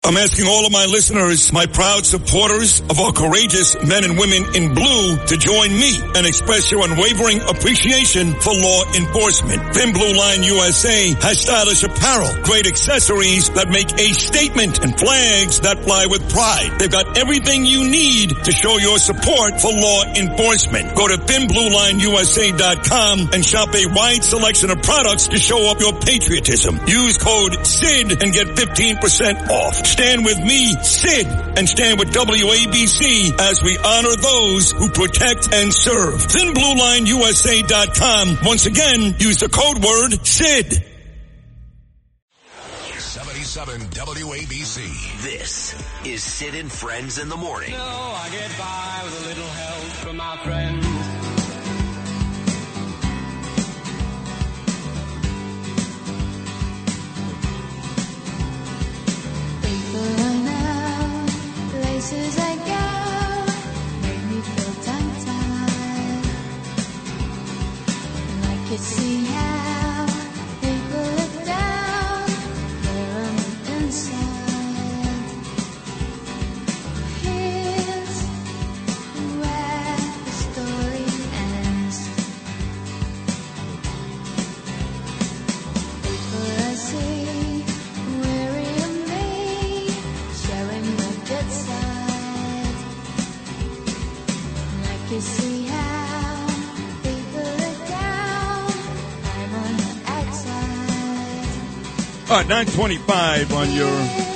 I'm asking all of my listeners, my proud supporters of our courageous men and women in blue, to join me and express your unwavering appreciation for law enforcement. Thin Blue Line USA has stylish apparel, great accessories that make a statement, and flags that fly with pride. They've got everything you need to show your support for law enforcement. Go to thinbluelineusa.com and shop a wide selection of products to show up your patriotism. Use code SID and get 15% off. Stand with me, Sid, and stand with WABC as we honor those who protect and serve. ThinBlueLineUSA.com. Once again, use the code word SID. 77 WABC. This is Sid and Friends in the Morning. No, I get by with a little help from my friends. Places I go make me feel tongue-tied, and I can see how people look down there on the inside. Here's where the story ends. People I see weary of me, showing my good side. You see how people look down, I'm on the outside. All right, 9:25 on your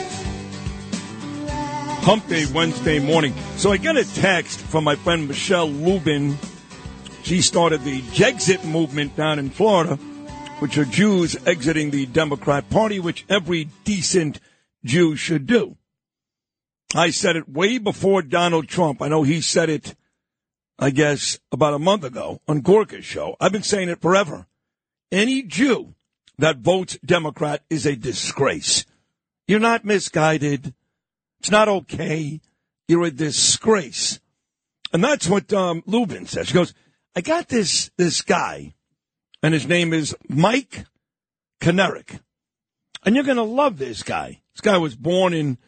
Hump Day Wednesday morning. So I got a text from my friend Michelle Lubin. She started the Jexit movement down in Florida, which are Jews exiting the Democrat Party, which every decent Jew should do. I said it way before Donald Trump. I know he said it, I guess, about a month ago on Gorka's show. I've been saying it forever. Any Jew that votes Democrat is a disgrace. You're not misguided. It's not okay. You're a disgrace. And that's what Lubin says. She goes, I got this guy, and his name is Mike Kanerick. And you're going to love this guy. This guy was born in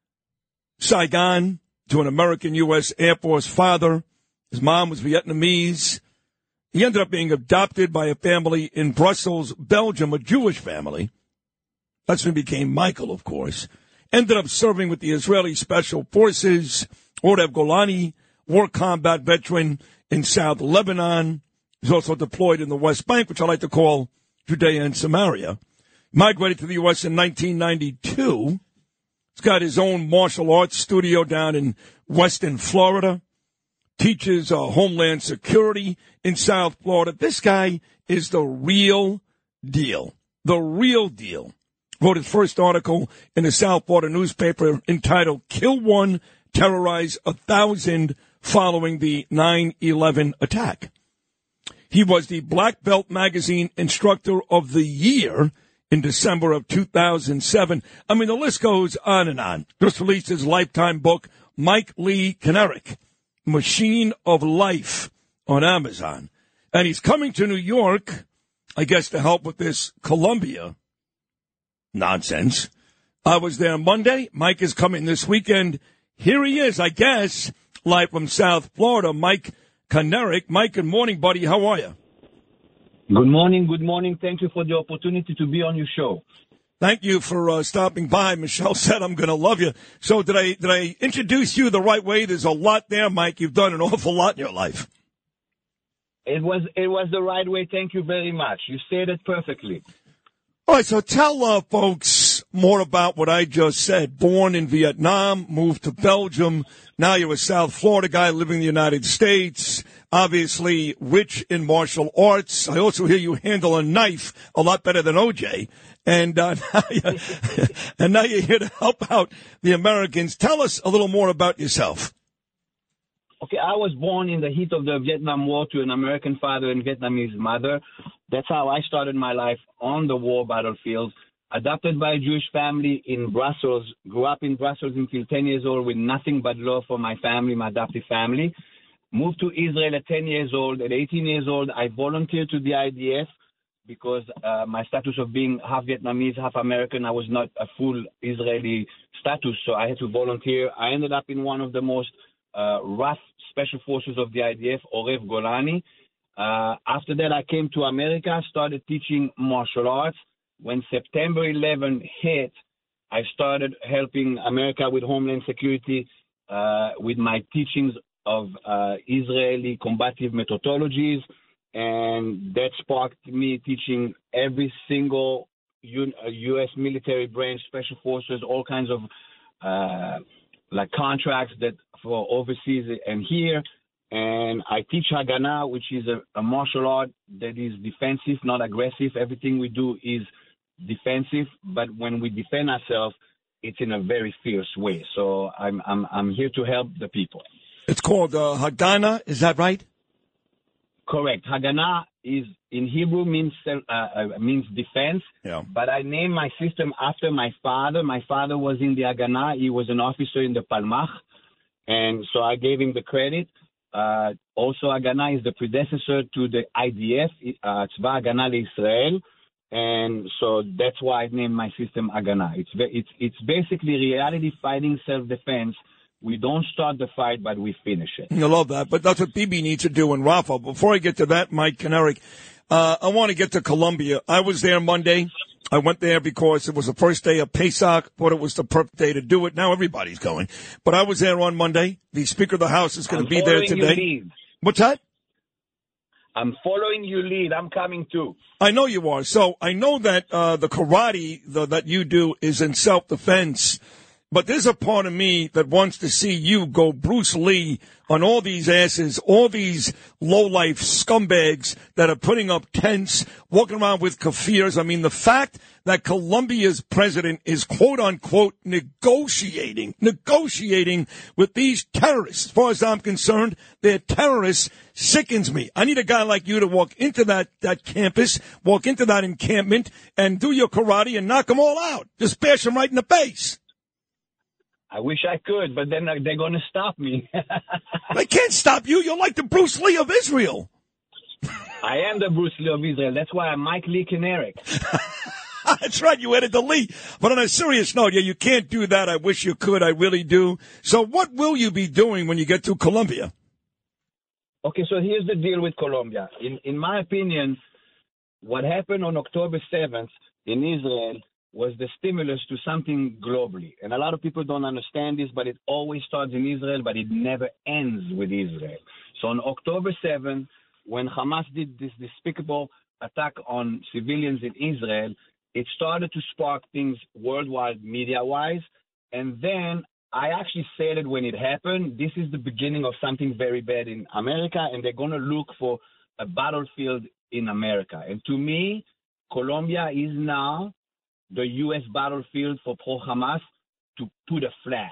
Saigon to an American U.S. Air Force father. His mom was Vietnamese. He ended up being adopted by a family in Brussels, Belgium, a Jewish family. That's when he became Michael, of course. Ended up serving with the Israeli Special Forces, Ordev Golani, war combat veteran in South Lebanon. He's also deployed in the West Bank, which I like to call Judea and Samaria. Migrated to the U.S. in 1992. He's got his own martial arts studio down in Weston, Florida. Teaches Homeland Security in South Florida. This guy is the real deal. The real deal. Wrote his first article in the South Florida newspaper entitled Kill One, Terrorize 1,000 following the 9/11 attack. He was the Black Belt Magazine Instructor of the Year in December of 2007. I mean, the list goes on and on. Just released his lifetime book, Mike Lee Kanerick, Machine of Life, on Amazon. And he's coming to New York, I guess, to help with this Columbia nonsense. I was there Monday. Mike is coming this weekend. Here he is, I guess, live from South Florida, Mike Kanerick. Mike, good morning, buddy. How are you? Good morning. Good morning. Thank you for the opportunity to be on your show. Thank you for stopping by. Michelle said I'm going to love you. So did I introduce you the right way? There's a lot there, Mike. You've done an awful lot in your life. It was the right way. Thank you very much. You said it perfectly. All right, so tell folks more about what I just said. Born in Vietnam, moved to Belgium. Now you're a South Florida guy living in the United States. Obviously rich in martial arts. I also hear you handle a knife a lot better than OJ. And now you're here to help out the Americans. Tell us a little more about yourself. Okay, I was born in the heat of the Vietnam War to an American father and Vietnamese mother. That's how I started my life on the war battlefield. Adopted by a Jewish family in Brussels. Grew up in Brussels until 10 years old with nothing but love for my family, my adoptive family. Moved to Israel at 10 years old. At 18 years old, I volunteered to the IDF. because my status of being half Vietnamese, half American, I was not a full Israeli status, so I had to volunteer. I ended up in one of the most rough special forces of the IDF, Orev Golani. After that, I came to America, started teaching martial arts. When September 11 hit, I started helping America with Homeland Security with my teachings of Israeli combative methodologies, and that sparked me teaching every single U.S. military branch, special forces, all kinds of like contracts that for overseas and here. And I teach Haganah, which is a martial art that is defensive, not aggressive. Everything we do is defensive, but when we defend ourselves, it's in a very fierce way. So I'm here to help the people. It's called Haganah, is that right? Correct. Haganah is in Hebrew means defense. Yeah. But I named my system after my father. My father was in the Haganah. He was an officer in the Palmach, and so I gave him the credit. Also, Haganah is the predecessor to the IDF, Tzva Haganah Le'Israel, and so that's why I named my system Haganah. It's basically reality fighting self-defense. We don't start the fight, but we finish it. I love that, but that's what Bibi needs to do and Rafa. Before I get to that, Mike and Eric, I want to get to Colombia. I was there Monday. I went there because it was the first day of Pesach, thought it was the perfect day to do it. Now everybody's going. But I was there on Monday. The Speaker of the House is going to be there today. What's that? I'm following your lead. I'm coming too. I know you are. So I know that the karate that you do is in self-defense. But there's a part of me that wants to see you go Bruce Lee on all these asses, all these low-life scumbags that are putting up tents, walking around with kafirs. I mean, the fact that Colombia's president is, quote-unquote, negotiating with these terrorists. As far as I'm concerned, they're terrorists, sickens me. I need a guy like you to walk into that campus, walk into that encampment, and do your karate and knock them all out. Just bash them right in the face. I wish I could, but then they're going to stop me. They can't stop you. You're like the Bruce Lee of Israel. I am the Bruce Lee of Israel. That's why I'm Mike Lee Kineric. That's right. You added the Lee. But on a serious note, yeah, you can't do that. I wish you could. I really do. So what will you be doing when you get to Colombia? Okay, so here's the deal with Colombia. In my opinion, what happened on October 7th in Israel was the stimulus to something globally. And a lot of people don't understand this, but it always starts in Israel, but it never ends with Israel. So on October 7th, when Hamas did this despicable attack on civilians in Israel, it started to spark things worldwide media-wise. And then I actually said it when it happened, this is the beginning of something very bad in America, and they're going to look for a battlefield in America. And to me, Colombia is now the U.S. battlefield for pro-Hamas to put a flag.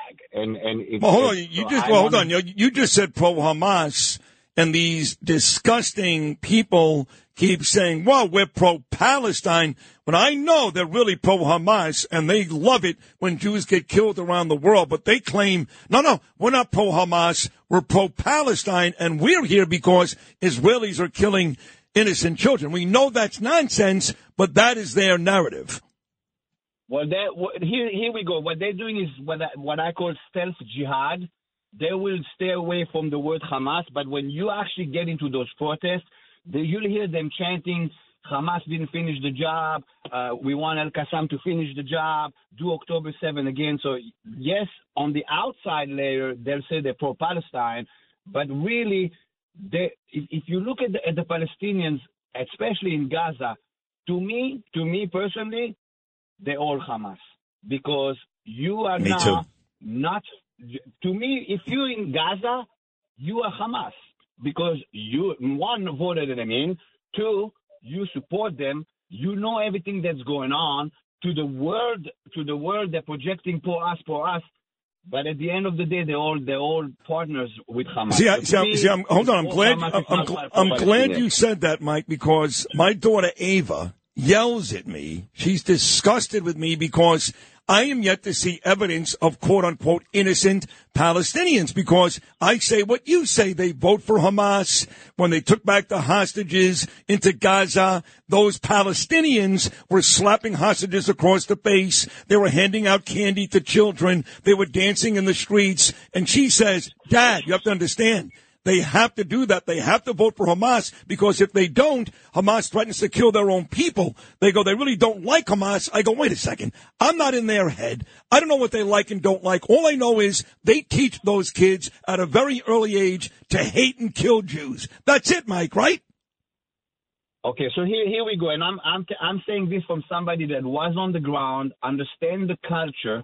Hold on. You just said pro-Hamas, and these disgusting people keep saying, well, we're pro-Palestine, but I know they're really pro-Hamas, and they love it when Jews get killed around the world, but they claim, no, we're not pro-Hamas, we're pro-Palestine, and we're here because Israelis are killing innocent children. We know that's nonsense, but that is their narrative. Well, here we go. What they're doing is what I call stealth jihad. They will stay away from the word Hamas, but when you actually get into those protests, you'll hear them chanting, Hamas didn't finish the job, we want Al-Qassam to finish the job, do October 7 again. So, yes, on the outside layer, they'll say they're pro-Palestine, but really, if you look at the Palestinians, especially in Gaza, to me personally, they're all Hamas, because you are not, to me, if you're in Gaza, you are Hamas, because you, one, voted them in, two, you support them, you know everything that's going on, to the world they're projecting for us, but at the end of the day, they're all partners with Hamas. Hold on, I'm glad you said that, Mike, because my daughter Ava yells at me. She's disgusted with me because I am yet to see evidence of quote-unquote innocent Palestinians, because I say what you say. They vote for Hamas. When they took back the hostages into Gaza, those Palestinians were slapping hostages across the face. They were handing out candy to children. They were dancing in the streets. And she says, Dad, you have to understand, they have to do that. They have to vote for Hamas, because if they don't, Hamas threatens to kill their own people. They go, they really don't like Hamas. I go, wait a second. I'm not in their head. I don't know what they like and don't like. All I know is they teach those kids at a very early age to hate and kill Jews. That's it, Mike, right? Okay, so here we go, and I'm saying this from somebody that was on the ground, understand the culture.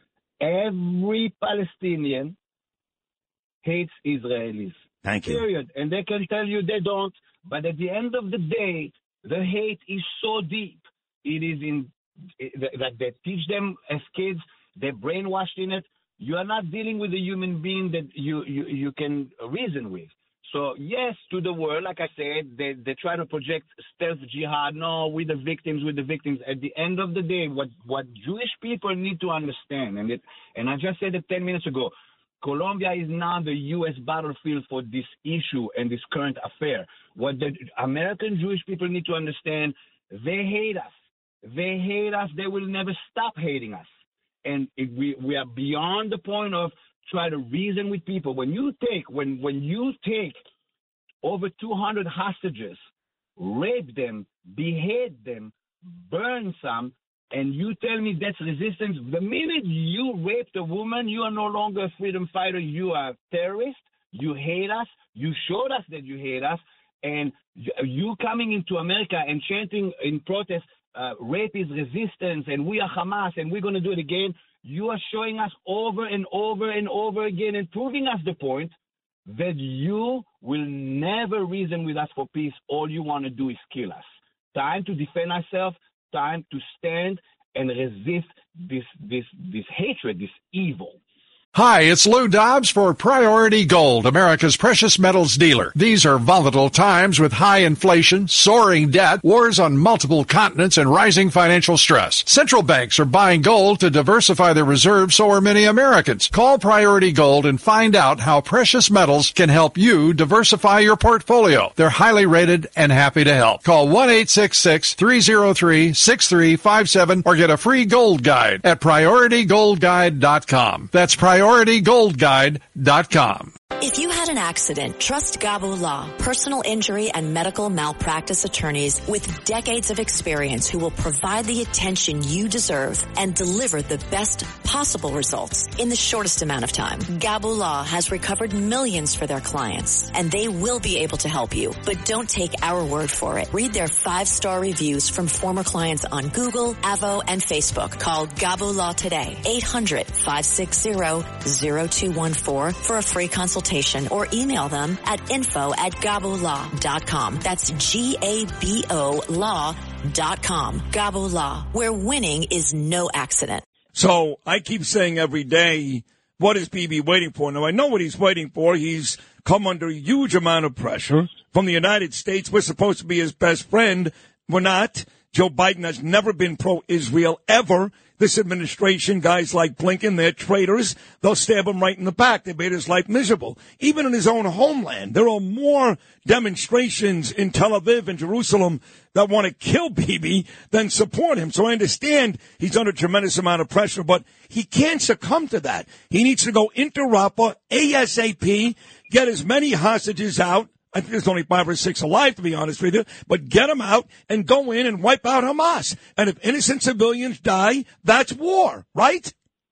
Every Palestinian hates Israelis. Thank you. Period. And they can tell you they don't. But at the end of the day, the hate is so deep. It is that they teach them as kids. They're brainwashed in it. You are not dealing with a human being that you can reason with. So, yes, to the world, like I said, they try to project stealth jihad. No, with the victims. At the end of the day, what Jewish people need to understand, and I just said it 10 minutes ago, Colombia is not the U.S. battlefield for this issue and this current affair. What the American Jewish people need to understand, they hate us. They hate us. They will never stop hating us. And we are beyond the point of trying to reason with people. When you take over 200 hostages, rape them, behead them, burn some, and you tell me that's resistance, the minute you raped a woman, you are no longer a freedom fighter. You are a terrorist. You hate us. You showed us that you hate us. And you coming into America and chanting in protest, rape is resistance, and we are Hamas, and we're going to do it again. You are showing us over and over and over again and proving us the point that you will never reason with us for peace. All you want to do is kill us. Time to defend ourselves. Time to stand and resist this hatred, this evil. Hi, it's Lou Dobbs for Priority Gold, America's precious metals dealer. These are volatile times with high inflation, soaring debt, wars on multiple continents, and rising financial stress. Central banks are buying gold to diversify their reserves, so are many Americans. Call Priority Gold and find out how precious metals can help you diversify your portfolio. They're highly rated and happy to help. Call 1-866-303-6357 or get a free gold guide at PriorityGoldGuide.com. That's PriorityGoldGuide.com. If you had an accident, trust Gabu Law, personal injury and medical malpractice attorneys with decades of experience who will provide the attention you deserve and deliver the best possible results in the shortest amount of time. Gabu Law has recovered millions for their clients, and they will be able to help you. But don't take our word for it. Read their 5-star reviews from former clients on Google, Avo, and Facebook. Call Gabu Law today, 800-560-0214 for a free consultation, or email them at info@gabulaw.com. That's GABO law.com. Gabu Law, where winning is no accident. So I keep saying every day, what is BB waiting for? Now, I know what he's waiting for. He's come under a huge amount of pressure from the United States. We're supposed to be his best friend. We're not. Joe Biden has never been pro-Israel, ever. This administration, guys like Blinken, they're traitors. They'll stab him right in the back. They made his life miserable. Even in his own homeland, there are more demonstrations in Tel Aviv and Jerusalem that want to kill Bibi than support him. So I understand he's under a tremendous amount of pressure, but he can't succumb to that. He needs to go into Rafah ASAP, get as many hostages out. I think there's only 5 or 6 alive, to be honest with you. But get them out and go in and wipe out Hamas. And if innocent civilians die, that's war, right?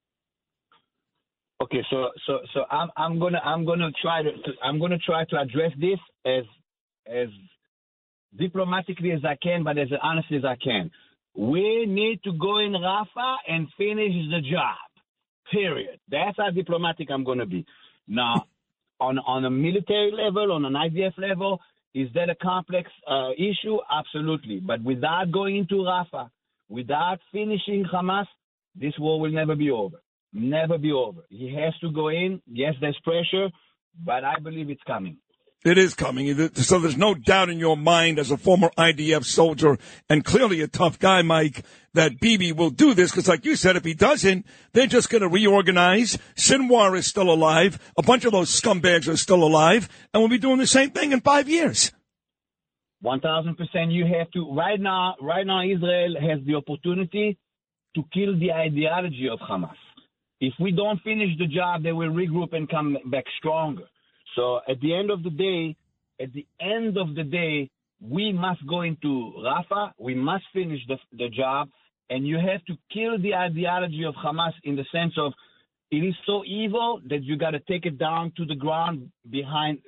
Okay, so I'm gonna try to address this as diplomatically as I can, but as honestly as I can. We need to go in Rafah and finish the job. Period. That's how diplomatic I'm gonna be. Now, on a military level, on an IDF level, is that a complex issue? Absolutely. But without going into Rafah, without finishing Hamas, this war will never be over. Never be over. He has to go in. Yes, there's pressure, but I believe it's coming. It is coming. So there's no doubt in your mind as a former IDF soldier and clearly a tough guy, Mike, that Bibi will do this because, like you said, if he doesn't, they're just going to reorganize. Sinwar is still alive. A bunch of those scumbags are still alive. And we'll be doing the same thing in 5 years. 1,000%. You have to. Right now, Israel has the opportunity to kill the ideology of Hamas. If we don't finish the job, they will regroup and come back stronger. So at the end of the day, we must go into Rafah. We must finish the job. And you have to kill the ideology of Hamas in the sense of it is so evil that you got to take it down to the ground behind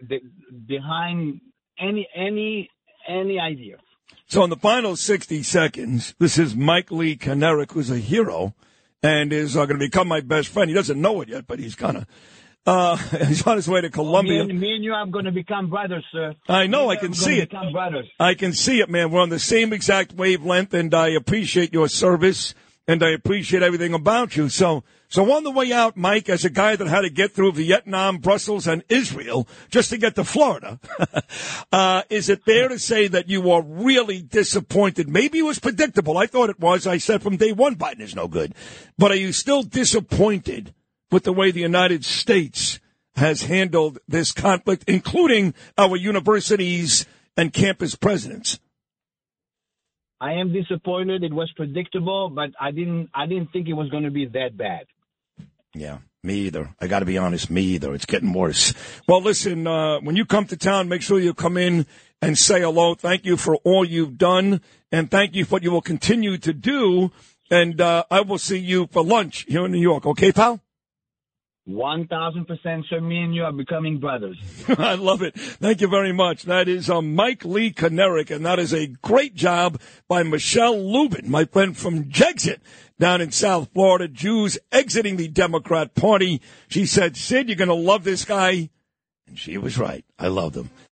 any idea. So in the final 60 seconds, this is Mike Lee Konerik, who's a hero and is going to become my best friend. He doesn't know it yet, but he's going to. He's on his way to Colombia. Me and you are going to become brothers, sir. I know. I can see it. I can see it, man. We're on the same exact wavelength, and I appreciate your service, and I appreciate everything about you. So on the way out, Mike, as a guy that had to get through Vietnam, Brussels, and Israel just to get to Florida, is it fair to say that you are really disappointed? Maybe it was predictable. I thought it was. I said from day one Biden is no good. But are you still disappointed with the way the United States has handled this conflict, including our universities and campus presidents? I am disappointed. It was predictable, but I didn't think it was going to be that bad. Yeah, me either. I got to be honest, me either. It's getting worse. Well, listen, when you come to town, make sure you come in and say hello. Thank you for all you've done, and thank you for what you will continue to do. And I will see you for lunch here in New York. Okay, pal? 1,000%, sir. Me and you are becoming brothers. I love it. Thank you very much. That is Mike Lee Konerik, and that is a great job by Michelle Lubin, my friend from Jexit down in South Florida. Jews exiting the Democrat Party. She said, Sid, you're going to love this guy. And she was right. I loved him.